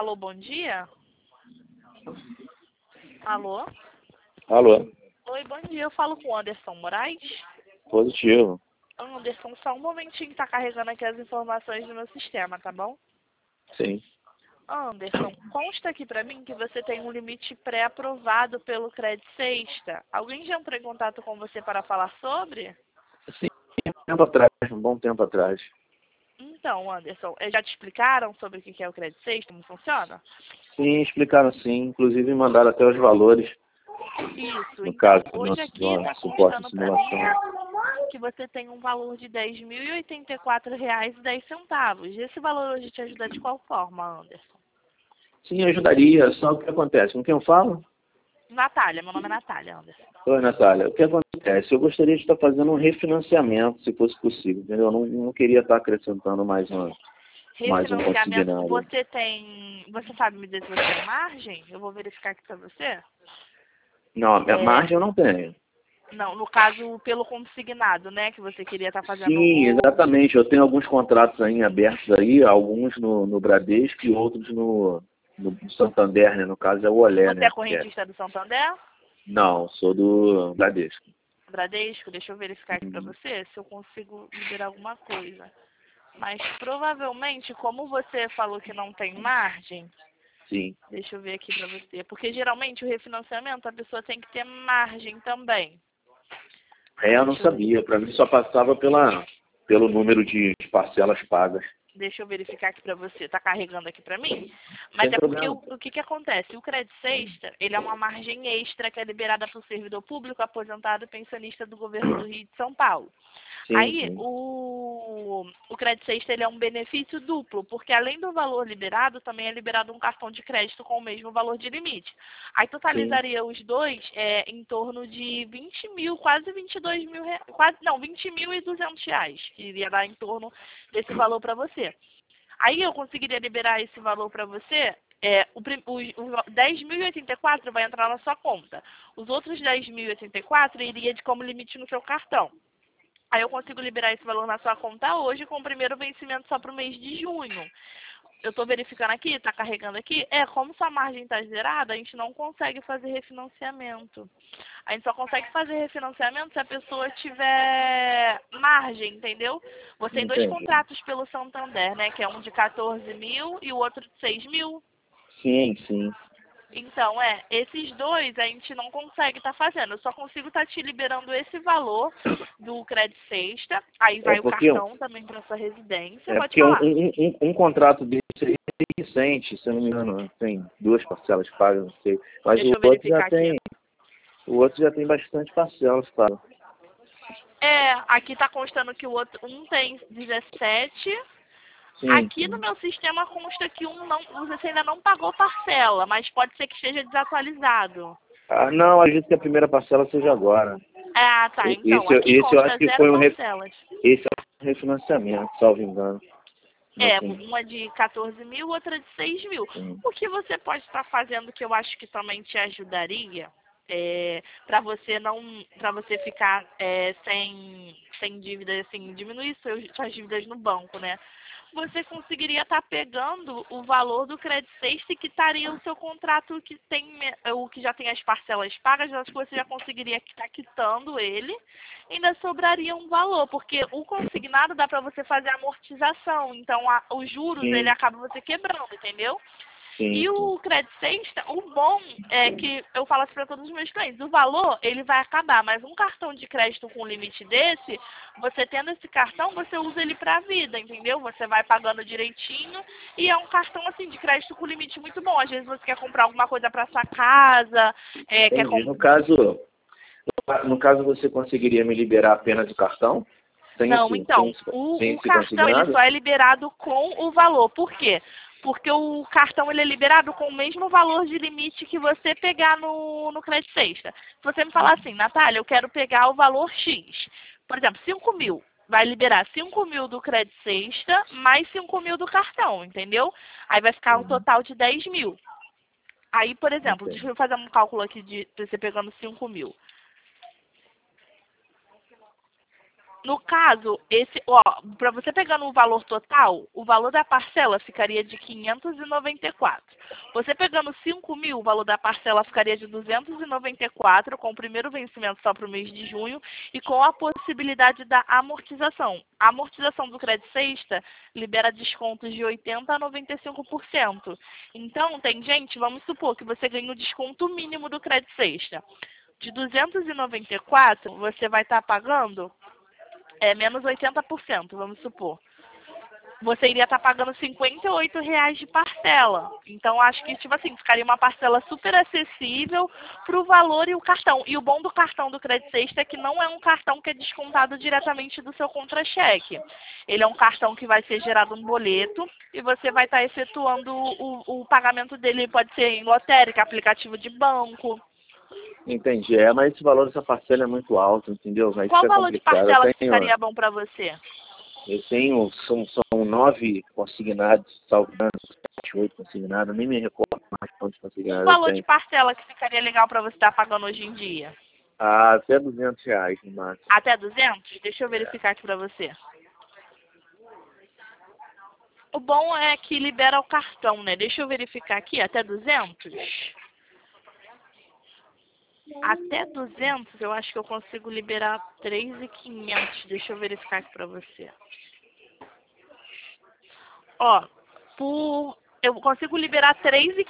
Alô, bom dia? Alô? Alô, Oi, bom dia. Eu falo com o Anderson Moraes. positivo. Anderson, só um momentinho que tá carregando aqui as informações do meu sistema, tá bom? Sim. Anderson, consta aqui pra mim que você tem um limite pré-aprovado pelo Crédito Sexta. Alguém já entrou em contato com você para falar sobre? Sim, tempo atrás, um bom tempo atrás. Então, Anderson, já te explicaram sobre o que é o Crédito Sexta, como funciona? Sim, explicaram sim. Inclusive mandaram até os valores, Isso, no então, caso, hoje de aqui uma tá suposta constando pra mim simulação. que você tem um valor de R$ 10.084,10. Esse valor hoje te ajuda de qual forma, Anderson? Sim, ajudaria. Só o que acontece? Com quem eu falo? Natália, meu nome é Natália, Anderson. Oi, Natália. O que acontece? Eu gostaria de estar fazendo um refinanciamento, se fosse possível, entendeu? Eu não queria estar acrescentando mais um Refinanciamento, consignado. você sabe me dizer se você tem margem? Eu vou verificar aqui pra você. Não, a margem eu não tenho. Não, no caso, pelo consignado, né, que você queria estar fazendo Sim, exatamente. Eu tenho alguns contratos aí abertos aí, alguns no Bradesco e outros no Santander, né? No caso é o Olé, Você é né? Que é. correntista do Santander? Não, sou do Bradesco. Bradesco? Deixa eu verificar aqui pra você se eu consigo liberar alguma coisa. Mas provavelmente, como você falou que não tem margem, Sim. deixa eu ver aqui pra você. Porque geralmente o refinanciamento a pessoa tem que ter margem também. É, eu não Deixa eu ver. sabia. Para mim só passava pelo número de parcelas pagas. Deixa eu verificar aqui pra você. Tá carregando aqui pra mim? Mas Sem é porque problema. o que acontece? O Crédito Sexta, ele é uma margem extra que é liberada para o servidor público, aposentado e pensionista do governo do Rio de São Paulo. Sim, Aí, sim. o Crédito Sexta, ele é um benefício duplo, porque além do valor liberado, também é liberado um cartão de crédito com o mesmo valor de limite. Aí Sim. totalizaria os dois em torno de 20 mil, quase 22 mil, quase, não, 20.200 reais, que iria dar em torno desse valor para você. Aí eu conseguiria liberar esse valor para você. O 10.084 vai entrar na sua conta. Os outros 10.084 iria de como limite no seu cartão. Aí eu consigo liberar esse valor na sua conta hoje com o primeiro vencimento só para o mês de junho. Eu estou verificando aqui, está carregando aqui. Como sua margem está zerada, a gente não consegue fazer refinanciamento. A gente só consegue fazer refinanciamento se a pessoa tiver margem, entendeu? Você tem dois Entendi. contratos pelo Santander, né? Que é um de 14 mil e o outro de 6 mil. Sim, sim. Então, esses dois a gente não consegue estar fazendo. Eu só consigo estar te liberando esse valor do Crédito Sexta. Aí É vai o porque, cartão também para sua residência. é Pode porque falar. um contrato desse aí é recente, se eu não me engano, tem duas parcelas pagas, não sei. Mas Deixa eu verificar aqui. o outro já tem bastante parcelas pagas. Aqui tá constando que o outro, um tem 17. Sim, Aqui no sim. meu sistema consta que você ainda não pagou parcela, mas pode ser que esteja desatualizado. Ah, não, acredito que a primeira parcela seja agora. Ah, tá. Então, aqui Esse eu consta acho que zero foi parcelas. esse é um refinanciamento, salvo engano. Não tem. Uma de 14 mil, outra de 6 mil. Sim. O que você pode estar fazendo que eu acho que também te ajudaria para você para você ficar sem dívida, assim, diminuir suas dívidas no banco, né? Você conseguiria estar pegando o valor do Crédito Sexta e quitaria o seu contrato que tem o que já tem as parcelas pagas, eu acho que você já conseguiria estar quitando ele, e ainda sobraria um valor, porque o consignado dá para você fazer amortização, então os juros ele Sim, acaba você quebrando, entendeu? sim, E sim. o Crédito Sexta, o bom é que eu falo assim para todos os meus clientes, o valor ele vai acabar, mas um cartão de crédito com limite desse, você tendo esse cartão, você usa ele para a vida, entendeu? Você vai pagando direitinho e é um cartão assim de crédito com limite muito bom. Às vezes você quer comprar alguma coisa para sua casa, quer Entendi. comprar. No caso, você conseguiria me liberar apenas o cartão? Sem Não, então, sem o esse cartão ele consignado? só é liberado com o valor. Por quê? Porque o cartão ele é liberado com o mesmo valor de limite que você pegar no Crédito Sexta. Se você me falar assim, Natália, eu quero pegar o valor X, por exemplo, 5 mil, vai liberar 5 mil do Crédito Sexta mais 5 mil do cartão, entendeu? Aí vai ficar um Uhum. total de 10 mil. Aí, por exemplo, deixa Entendi. eu fazer um cálculo aqui de você pegando 5 mil. No caso, para você pegar no valor total, o valor da parcela ficaria de 594. Você pegando 5 mil, o valor da parcela ficaria de 294, com o primeiro vencimento só para o mês de junho e com a possibilidade da amortização. A amortização do crédito sexta libera descontos de 80% a 95%. Então, tem gente, vamos supor que você ganha o desconto mínimo do crédito sexta. De 294, você vai estar pagando menos 80%, vamos supor. Você iria estar pagando R$ 58 de parcela. Então, acho que, tipo assim, ficaria uma parcela super acessível para o valor e o cartão. E o bom do cartão do Crédito Sexta é que não é um cartão que é descontado diretamente do seu contra-cheque. Ele é um cartão que vai ser gerado um boleto e você vai estar efetuando o pagamento dele. Pode ser em lotérica, aplicativo de banco. Entendi. Mas esse valor dessa parcela é muito alto, entendeu? Aí Qual o fica valor de complicado. parcela que ficaria bom para você? Eu tenho, são 9 consignados, salvo engano, 7, 8 consignados, nem me recordo mais quantos consignados O eu valor tenho. de parcela que ficaria legal para você estar pagando hoje em dia? Até R$ 200 no máximo. Até 200? Deixa eu verificar aqui para você. O bom é que libera o cartão, né? Deixa eu verificar aqui, até 200? Até 200 eu acho que eu consigo liberar 3.500. Deixa eu verificar aqui para você. Ó, eu consigo liberar 3.500.